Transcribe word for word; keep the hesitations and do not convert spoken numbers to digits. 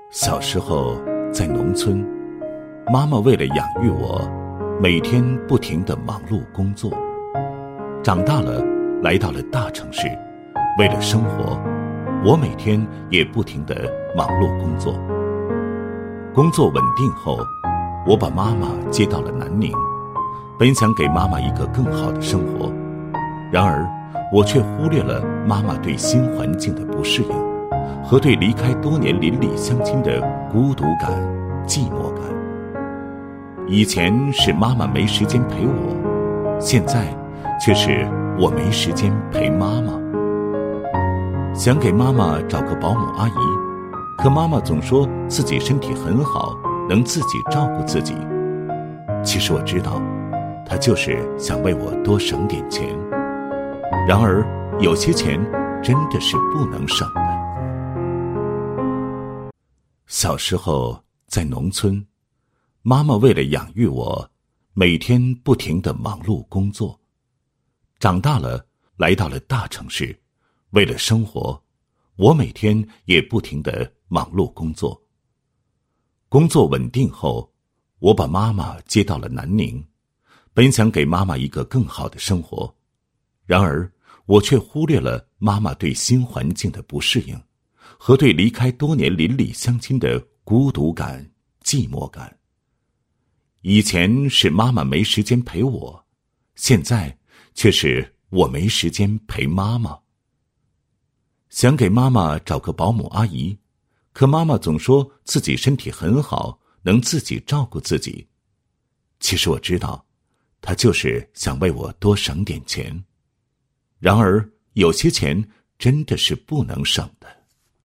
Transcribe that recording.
小时候在农村，妈妈为了养育我，每天不停地忙碌工作。长大了，来到了大城市，为了生活，我每天也不停地忙碌工作。工作稳定后，我把妈妈接到了南宁，本想给妈妈一个更好的生活，然而我却忽略了妈妈对新环境的不适应和对离开多年邻里乡亲的孤独感、寂寞感。以前是妈妈没时间陪我，现在却是我没时间陪妈妈。想给妈妈找个保姆阿姨，可妈妈总说自己身体很好，能自己照顾自己。其实我知道，她就是想为我多省点钱。然而，有些钱真的是不能省的。小时候在农村，妈妈为了养育我，每天不停地忙碌工作。长大了，来到了大城市，为了生活，我每天也不停地忙碌工作。工作稳定后，我把妈妈接到了南宁，本想给妈妈一个更好的生活，然而我却忽略了妈妈对新环境的不适应和对离开多年邻里乡亲的孤独感、寂寞感。以前是妈妈没时间陪我，现在却是我没时间陪妈妈。想给妈妈找个保姆阿姨，可妈妈总说自己身体很好，能自己照顾自己。其实我知道，她就是想为我多省点钱。然而，有些钱真的是不能省的。